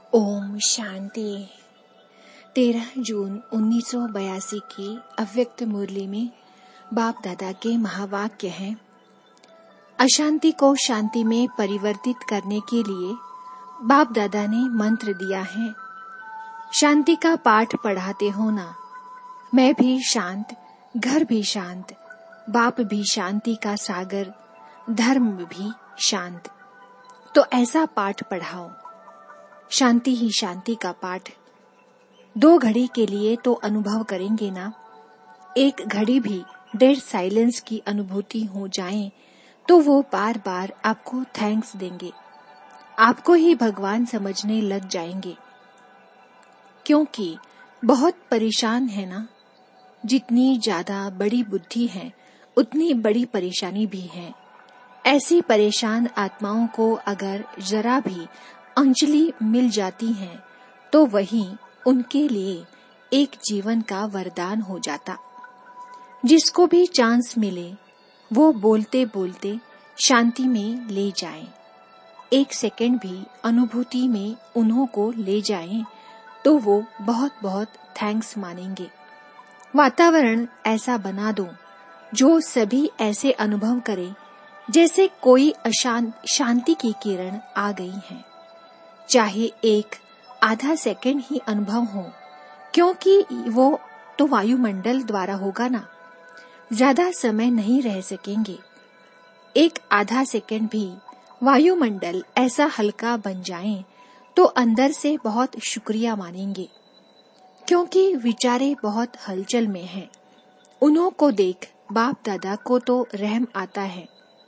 ओम शांति। 13 जून 1982 की अव्यक्त मुरली में बाप दादा के महावाक्य हैं। अशांति को शांति में परिवर्तित करने के लिए बाप दादा ने मंत्र दिया है। शांति का पाठ पढ़ाते हो ना। मैं भी शांत, घर भी शांत, बाप भी शांति का सागर, धर्म भी शांत। तो ऐसा पाठ पढ़ाओ, शांति ही शांति का पाठ। 2 घड़ी के लिए तो अनुभव करेंगे ना। 1 घड़ी भी डेड साइलेंस की अनुभूति हो जाए तो वो बार बार आपको थैंक्स देंगे, आपको ही भगवान समझने लग जाएंगे। क्योंकि बहुत परेशान है ना। जितनी ज्यादा बड़ी बुद्धि है उतनी बड़ी परेशानी भी है। ऐसी परेशान आत्माओं को अगर जरा भी अंजलि मिल जाती है तो वही उनके लिए एक जीवन का वरदान हो जाता। जिसको भी चांस मिले वो बोलते बोलते शांति में ले जाएं। 1 सेकंड भी अनुभूति में उन्हों को ले जाएं तो वो बहुत बहुत थैंक्स मानेंगे। वातावरण ऐसा बना दो जो सभी ऐसे अनुभव करे जैसे कोई शांति की किरण आ गई है। चाहे 1 आधा सेकंड ही अनुभव हो, क्योंकि वो तो वायुमंडल द्वारा होगा ना। ज्यादा समय नहीं रह सकेंगे। 1 आधा सेकंड भी वायुमंडल ऐसा हल्का बन जाए तो अंदर से बहुत शुक्रिया मानेंगे। क्योंकि विचारे बहुत हलचल में हैं। उन्हों को देख बाप दादा को तो रहम आता है।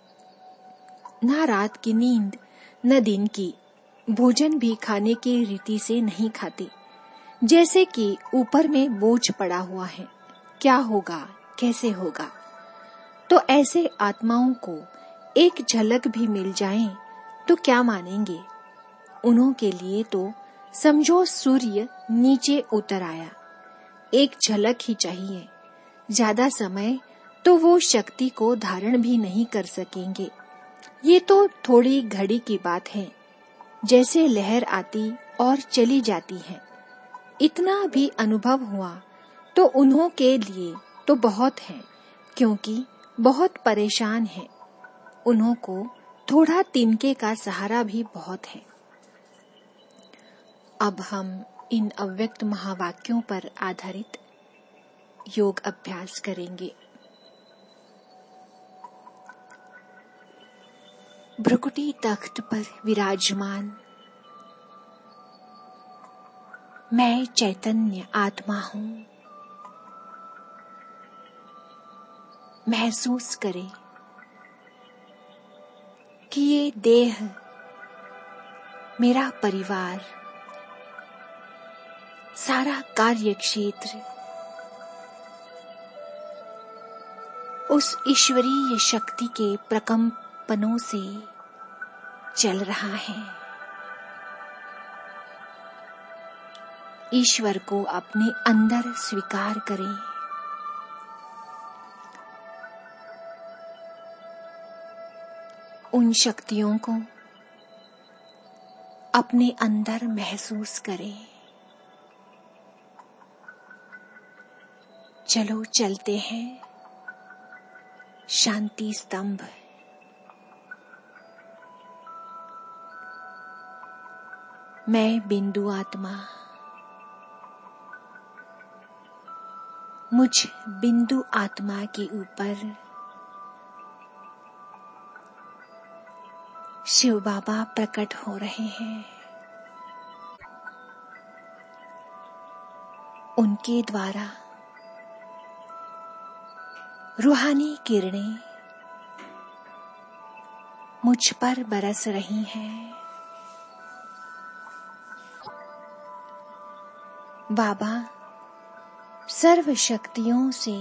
ना रात की नींद न दिन की, भोजन भी खाने की रीति से नहीं खाते। जैसे कि ऊपर में बोझ पड़ा हुआ है, क्या होगा, कैसे होगा। तो ऐसे आत्माओं को एक झलक भी मिल जाए तो क्या मानेंगे। उन्हों के लिए तो समझो सूर्य नीचे उतर आया, एक झलक ही चाहिए। ज्यादा समय तो वो शक्ति को धारण भी नहीं कर सकेंगे। ये तो थोड़ी घड़ी की बात है, जैसे लहर आती और चली जाती है। इतना भी अनुभव हुआ तो उन्हों के लिए तो बहुत है, क्योंकि बहुत परेशान है। उन्हों को थोड़ा तिनके का सहारा भी बहुत है। अब हम इन अव्यक्त महावाक्यों पर आधारित योग अभ्यास करेंगे। भ्रुकुटी तख्त पर विराजमान मैं चैतन्य आत्मा हूँ। महसूस करें कि ये देह मेरा परिवार, सारा कार्य क्षेत्र उस ईश्वरीय शक्ति के प्रकंपनों से चल रहा है। ईश्वर को अपने अंदर स्वीकार करें। उन शक्तियों को अपने अंदर महसूस करें। चलो चलते हैं शांति स्तंभ। मैं बिंदु आत्मा, मुझ बिंदु आत्मा के ऊपर शिव बाबा प्रकट हो रहे हैं। उनके द्वारा रूहानी किरणें मुझ पर बरस रही हैं। बाबा सर्व शक्तियों से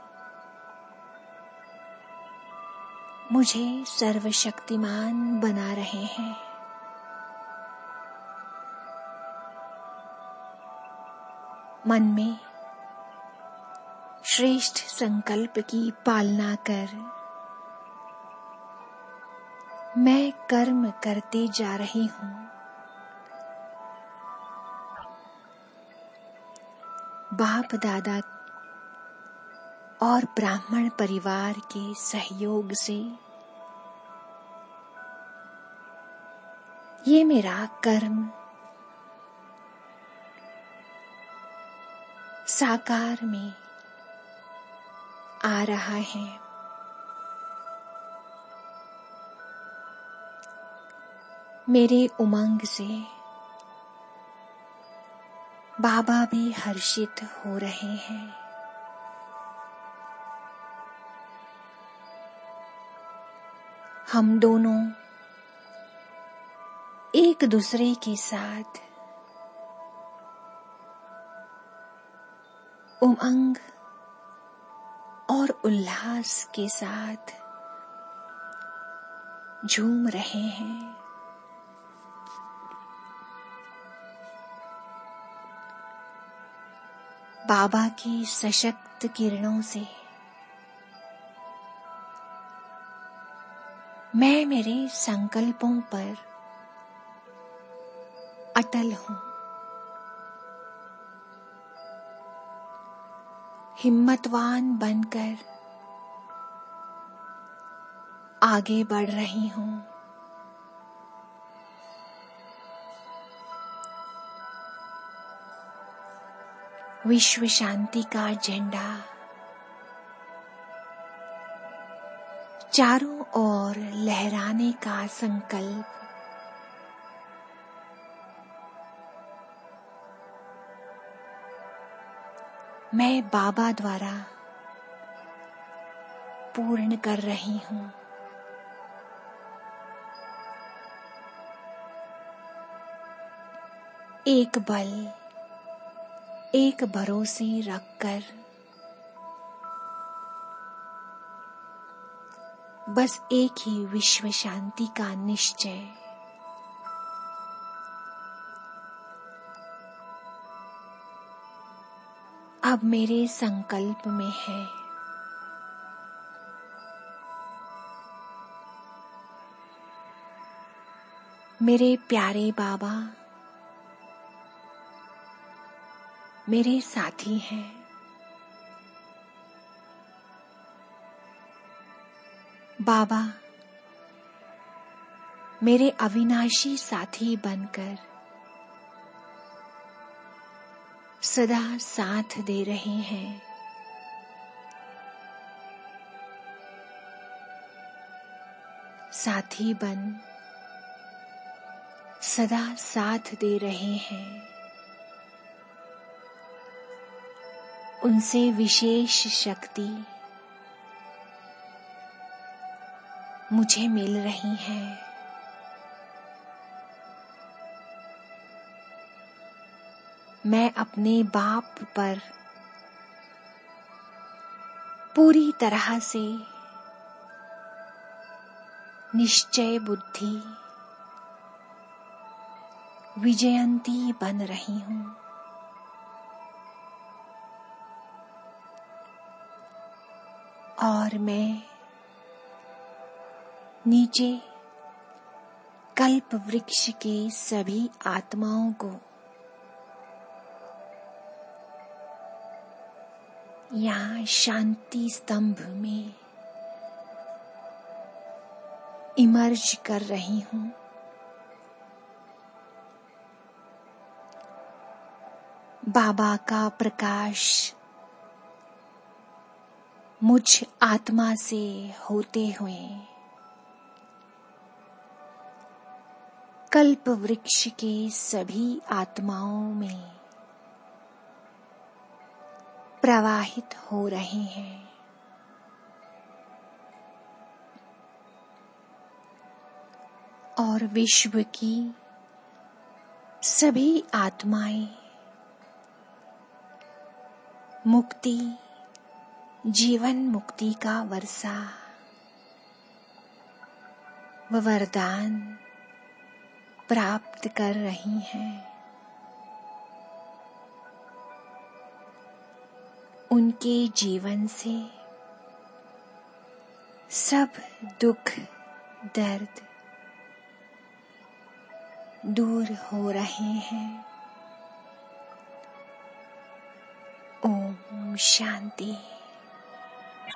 मुझे सर्वशक्तिमान बना रहे हैं। मन में श्रेष्ठ संकल्प की पालना कर मैं कर्म करते जा रही हूँ। बाप दादा और ब्राह्मण परिवार के सहयोग से ये मेरा कर्म साकार में आ रहा है। मेरे उमंग से बाबा भी हर्षित हो रहे हैं। हम दोनों एक दूसरे के साथ उमंग और उल्लास के साथ झूम रहे हैं। बाबा की सशक्त किरणों से मैं मेरे संकल्पों पर अटल हूं। हिम्मतवान बनकर आगे बढ़ रही हूं। विश्व शांति का झंडा चारों ओर लहराने का संकल्प मैं बाबा द्वारा पूर्ण कर रही हूं। एक बल, एक भरोसे रखकर बस एक ही विश्व शांति का निश्चय। अब मेरे संकल्प में है। मेरे प्यारे बाबा मेरे साथी हैं। बाबा मेरे अविनाशी साथी बनकर सदा साथ दे रहे हैं। साथी बन सदा साथ दे रहे हैं। उनसे विशेष शक्ति मुझे मिल रही है। मैं अपने बाप पर पूरी तरह से निश्चय बुद्धि विजयंती बन रही हूं। और मैं नीचे कल्प वृक्ष के सभी आत्माओं को यहाँ शांति स्तंभ में इमर्ज कर रही हूं। बाबा का प्रकाश मुझ आत्मा से होते हुए कल्प वृक्ष के सभी आत्माओं में प्रवाहित हो रहे हैं। और विश्व की सभी आत्माएं मुक्ति, जीवन मुक्ति का वर्षा व वरदान प्राप्त कर रही हैं। उनके जीवन से सब दुख दर्द दूर हो रहे हैं। ओम शांति।